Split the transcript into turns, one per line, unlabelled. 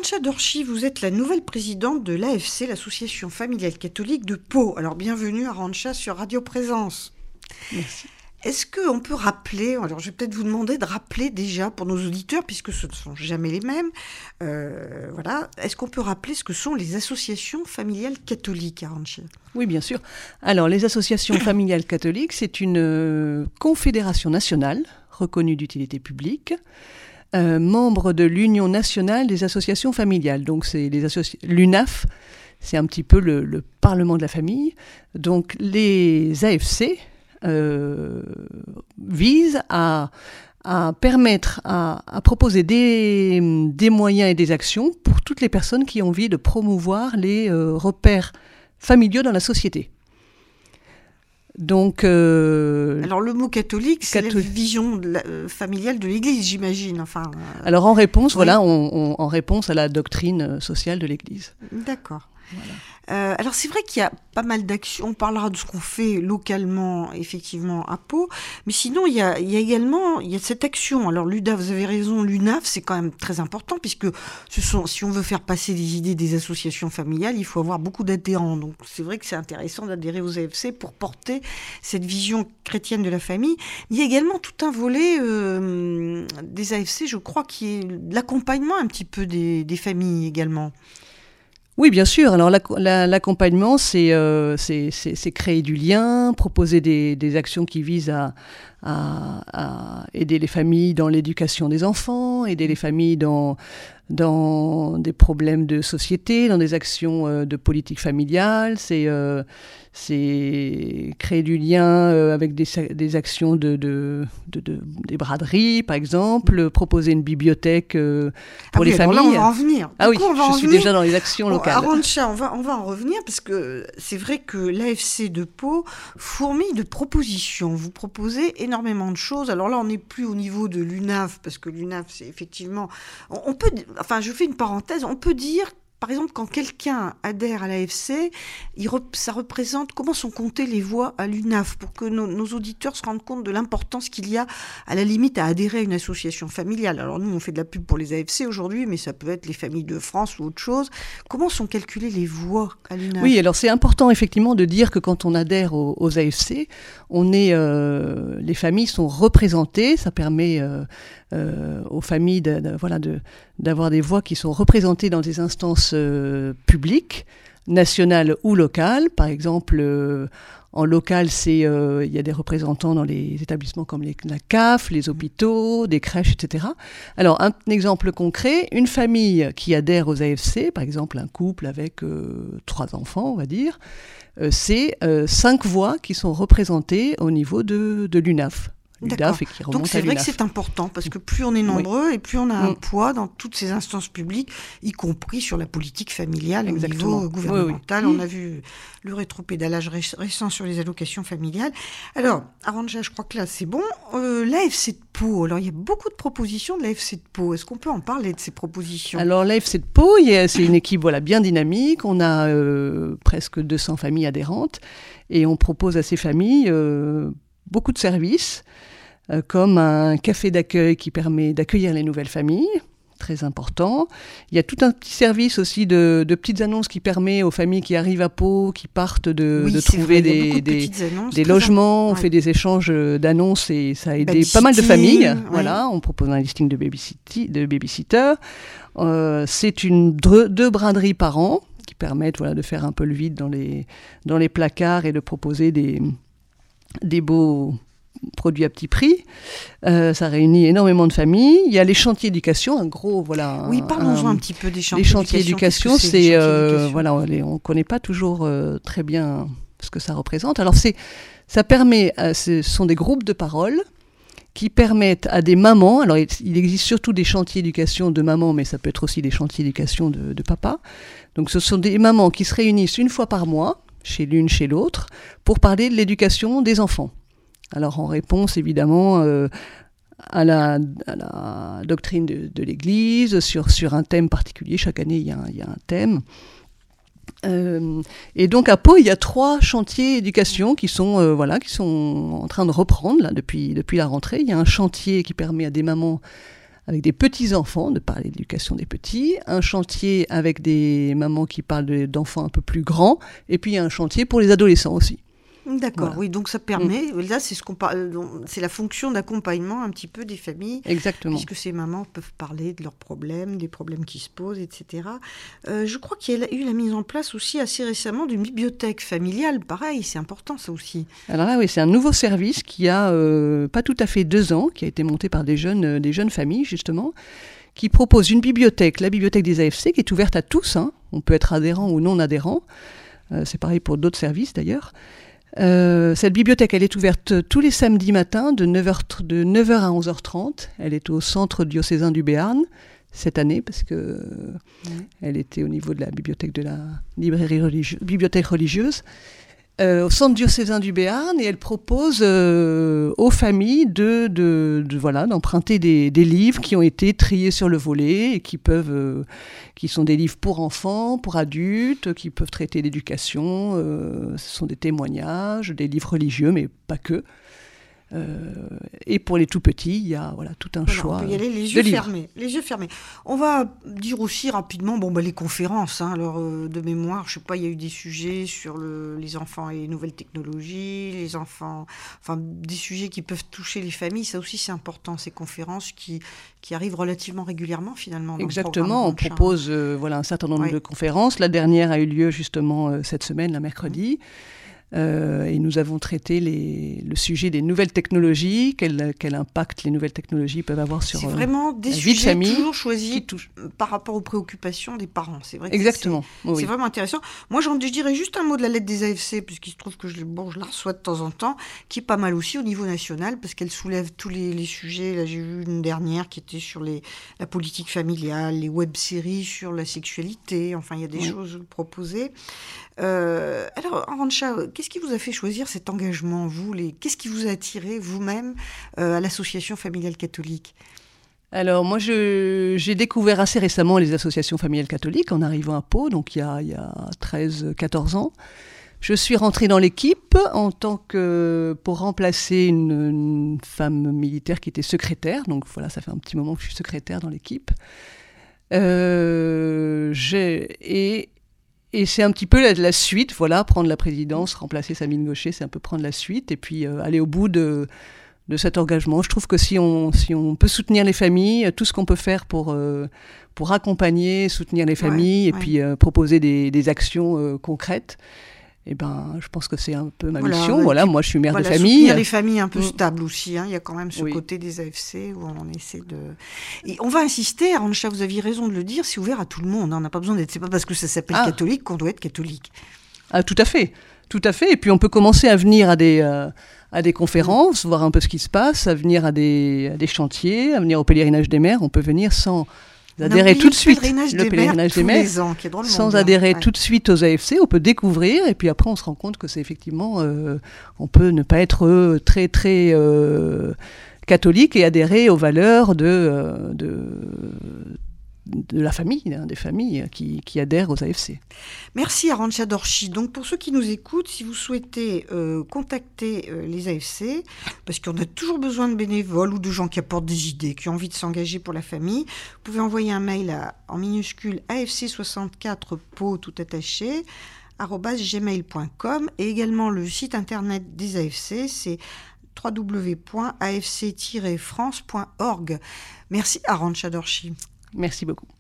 Arantxa Dorchi, vous êtes la nouvelle présidente de l'AFC, l'Association familiale catholique de Pau. Alors bienvenue Arantxa sur Radio Présence.
Merci.
Est-ce qu'on peut rappeler, alors je vais peut-être vous demander de rappeler déjà pour nos auditeurs, puisque ce ne sont jamais les mêmes, est-ce qu'on peut rappeler ce que sont les associations familiales catholiques, Arantxa ?
Oui, bien sûr. Alors, les associations familiales catholiques, c'est une confédération nationale reconnue d'utilité publique, membre de l'Union nationale des associations familiales. Donc, c'est l'UNAF, c'est un petit peu le Parlement de la famille. Donc, les AFC visent à permettre, à proposer des moyens et des actions pour toutes les personnes qui ont envie de promouvoir les repères familiaux dans la société. Donc,
alors le mot catholique, c'est la vision familiale de l'Église, j'imagine.
Alors en réponse, oui. En réponse à la doctrine sociale de l'Église.
D'accord. Voilà. Alors c'est vrai qu'il y a pas mal d'actions, on parlera de ce qu'on fait localement effectivement à Pau, mais sinon il y a également cette action. Alors l'UDAF, vous avez raison, l'UNAF c'est quand même très important puisque si on veut faire passer les idées des associations familiales, il faut avoir beaucoup d'adhérents. Donc c'est vrai que c'est intéressant d'adhérer aux AFC pour porter cette vision chrétienne de la famille. Mais il y a également tout un volet des AFC, je crois, qui est l'accompagnement un petit peu des familles également.
Oui, bien sûr. Alors l'accompagnement, c'est créer du lien, proposer des actions qui visent à aider les familles dans l'éducation des enfants, aider les familles dans des problèmes de société, dans des actions de politique familiale. C'est créer du lien avec des actions des braderies, par exemple, proposer une bibliothèque pour les familles.
Là, on va en venir.
Ah oui, je suis déjà dans les actions locales.
Arantxa, on va en revenir parce que c'est vrai que l'AFC de Pau fourmille de propositions. Vous proposez énormément de choses. Alors là, on n'est plus au niveau de l'UNAF parce que l'UNAF, c'est effectivement... je fais une parenthèse, on peut dire... Par exemple, quand quelqu'un adhère à l'AFC, ça représente comment sont comptées les voix à l'UNAF pour que nos auditeurs se rendent compte de l'importance qu'il y a, à la limite, à adhérer à une association familiale. Alors nous, on fait de la pub pour les AFC aujourd'hui, mais ça peut être les familles de France ou autre chose. Comment sont calculées les voix à l'UNAF ?
Oui, alors c'est important effectivement de dire que quand on adhère aux AFC, les familles sont représentées. Ça permet aux familles d'avoir des voix qui sont représentées dans des instances publiques, nationales ou locales. Par exemple, en local, il y a des représentants dans les établissements comme la CAF, les hôpitaux, des crèches, etc. Alors, un exemple concret, une famille qui adhère aux AFC, par exemple un couple avec 3 enfants, on va dire, c'est 5 voix qui sont représentées au niveau de l'UNAF.
D'accord. Donc c'est vrai que c'est important parce que plus on est nombreux et plus on a un poids dans toutes ces instances publiques, y compris sur la politique familiale au niveau gouvernemental. Oui. On a vu le rétropédalage récent sur les allocations familiales. Alors, Arantxa, je crois que là c'est bon. L'AFC de Pau, alors il y a beaucoup de propositions de l'AFC de Pau. Est-ce qu'on peut en parler de ces propositions ?
Alors l'AFC de Pau, c'est une équipe bien dynamique. On a presque 200 familles adhérentes et on propose à ces familles beaucoup de services, comme un café d'accueil qui permet d'accueillir les nouvelles familles, très important. Il y a tout un petit service aussi de petites annonces qui permet aux familles qui arrivent à Pau, qui partent de trouver des logements. On fait des échanges d'annonces et ça a aidé pas mal de familles. Oui. Voilà, on propose un listing de babysitters. C'est 2 braderies par an qui permettent de faire un peu le vide dans les placards et de proposer des beaux produits à petit prix. Ça réunit énormément de familles. Il y a les chantiers d'éducation, un gros,
Oui, parlons-en un petit peu des chantiers d'éducation.
Les chantiers d'éducation, on ne connaît pas toujours très bien ce que ça représente. Alors, ça permet, ce sont des groupes de parole qui permettent à des mamans, alors il existe surtout des chantiers d'éducation de mamans, mais ça peut être aussi des chantiers d'éducation de papa. Donc, ce sont des mamans qui se réunissent une fois par mois, chez l'une, chez l'autre, pour parler de l'éducation des enfants. Alors en réponse évidemment à la doctrine de l'Église, sur un thème particulier. Chaque année il y a un thème. Et donc à Pau, il y a 3 chantiers éducation qui sont en train de reprendre là, depuis la rentrée. Il y a un chantier qui permet à des mamans avec des petits-enfants, de parler d'éducation des petits, un chantier avec des mamans qui parlent d'enfants un peu plus grands, et puis il y a un chantier pour les adolescents aussi.
D'accord,
Voilà.
oui, donc ça permet, là c'est ce qu'on parle, c'est la fonction d'accompagnement un petit peu des familles,
Exactement.
puisque ces mamans peuvent parler de leurs problèmes, des problèmes qui se posent, etc. Je crois qu'il y a eu la mise en place aussi assez récemment d'une bibliothèque familiale, pareil, c'est important ça aussi.
Alors là, oui, c'est un nouveau service qui a pas tout à fait 2 ans, qui a été monté par des jeunes familles, justement, qui propose une bibliothèque, la bibliothèque des AFC, qui est ouverte à tous, hein. On peut être adhérent ou non adhérent. C'est pareil pour d'autres services, d'ailleurs. Cette bibliothèque, elle est ouverte tous les samedis matins de 9h à 11h30. Elle est au centre diocésain du Béarn cette année parce que elle était au niveau de la bibliothèque de la bibliothèque religieuse. Au centre diocésain du Béarn, et elle propose aux familles d'emprunter des livres qui ont été triés sur le volet et qui sont des livres pour enfants, pour adultes, qui peuvent traiter d'éducation. Ce sont des témoignages, des livres religieux, mais pas que. Et pour les tout petits, il y a tout un choix.
On peut y aller les yeux fermés. On va dire aussi rapidement les conférences. Hein, alors, de mémoire, je ne sais pas, il y a eu des sujets sur les enfants et les nouvelles technologies, les enfants, des sujets qui peuvent toucher les familles. Ça aussi, c'est important, ces conférences qui arrivent relativement régulièrement, finalement.
Exactement, on propose un certain nombre de conférences. La dernière a eu lieu justement cette semaine, la mercredi. Et nous avons traité le sujet des nouvelles technologies, quel impact les nouvelles technologies peuvent avoir sur
c'est vraiment des
la vie de
sujets
famille
toujours choisis par rapport aux préoccupations des parents. C'est vrai que
exactement.
c'est vraiment intéressant. Moi, je dirais juste un mot de la lettre des AFC, puisqu'il se trouve que je la reçois de temps en temps, qui est pas mal aussi au niveau national, parce qu'elle soulève tous les sujets. Là, j'ai vu une dernière qui était sur la politique familiale, les web-séries sur la sexualité. Enfin, il y a des choses proposées. Alors, Arantxa, qu'est-ce qui vous a fait choisir cet engagement, vous qu'est-ce qui vous a attiré vous-même à l'association familiale catholique ?
Alors, moi, j'ai découvert assez récemment les associations familiales catholiques en arrivant à Pau, donc il y a 13-14 ans. Je suis rentrée dans l'équipe pour remplacer une femme militaire qui était secrétaire. Donc voilà, ça fait un petit moment que je suis secrétaire dans l'équipe. Et c'est un petit peu la suite, prendre la présidence, remplacer Sabine Gaucher, c'est un peu prendre la suite et puis aller au bout de cet engagement. Je trouve que si on peut soutenir les familles, tout ce qu'on peut faire pour accompagner, soutenir les familles et puis proposer des actions concrètes, je pense que c'est un peu ma mission. Moi, je suis mère de famille.
Soutenir les familles un peu stables aussi. Hein. Il y a quand même ce côté des AFC où on essaie de... Et on va insister, Arantxa, vous aviez raison de le dire, c'est ouvert à tout le monde. Hein. On n'a pas besoin d'être... C'est pas parce que ça s'appelle catholique qu'on doit être catholique.
Ah, tout à fait. Tout à fait. Et puis, on peut commencer à venir à des conférences, voir un peu ce qui se passe, à venir à des chantiers, à venir au pèlerinage des mères. On peut venir sans... adhérer tout de suite
le pèlerinage des mères
sans adhérer tout de suite aux AFC, on peut découvrir et puis après on se rend compte que c'est effectivement on peut ne pas être très très catholique et adhérer aux valeurs de la famille, des familles qui adhèrent aux AFC.
Merci Arantxa Dorchi. Donc pour ceux qui nous écoutent, si vous souhaitez contacter les AFC, parce qu'on a toujours besoin de bénévoles ou de gens qui apportent des idées, qui ont envie de s'engager pour la famille, vous pouvez envoyer un mail en minuscule afc64po tout attaché @gmail.com et également le site internet des AFC, c'est www.afc-france.org. Merci Arantxa Dorchi.
Merci beaucoup.